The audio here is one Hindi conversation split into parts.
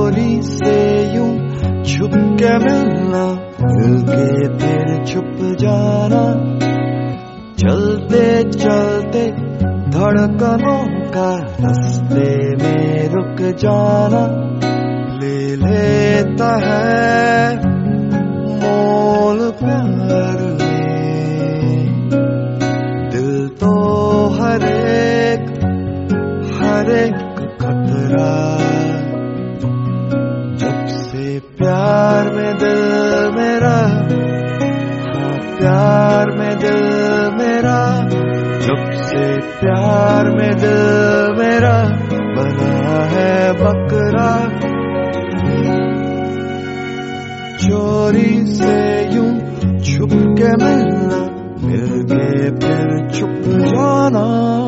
चोरी से यूं छुप के मिलना, मिल के फिर छुप जाना, चलते चलते धड़कनों का रास्ते में रुक जाना, ले लेता है मोल प्यार में दिल तो हर एक खतरा। जब से प्यार में दिल मेरा, हाँ प्यार में दिल मेरा, जब से प्यार में दिल मेरा बना है बकरा। चोरी से यूं छुप के मिलना, मिल के फिर छुप जाना।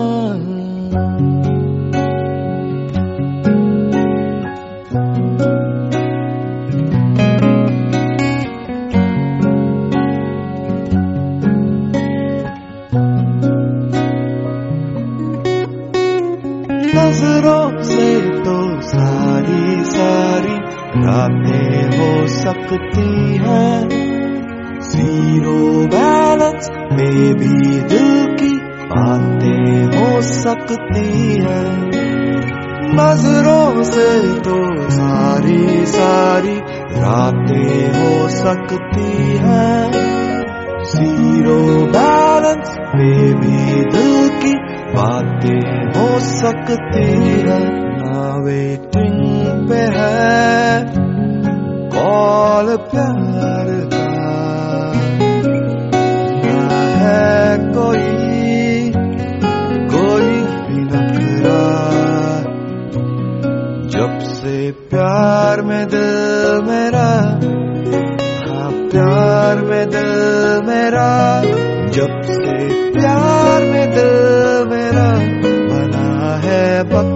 नजरों से तो सारी सारी रातें हो सकती हैं, जीरो बैलेंस में भी दिल की बातें हो सकती हैं। नजरों से तो सारी सारी रातें हो सकती हैं, जीरो बैलेंस में भी दिल की बातें हो सकती है। ना वेटिंग पे है कॉल प्यार का, ना है कोई भी नखरा। जब से प्यार में दिल मेरा, हाँ प्यार में दिल मेरा, जब से प्यार में दिल मेरा बना है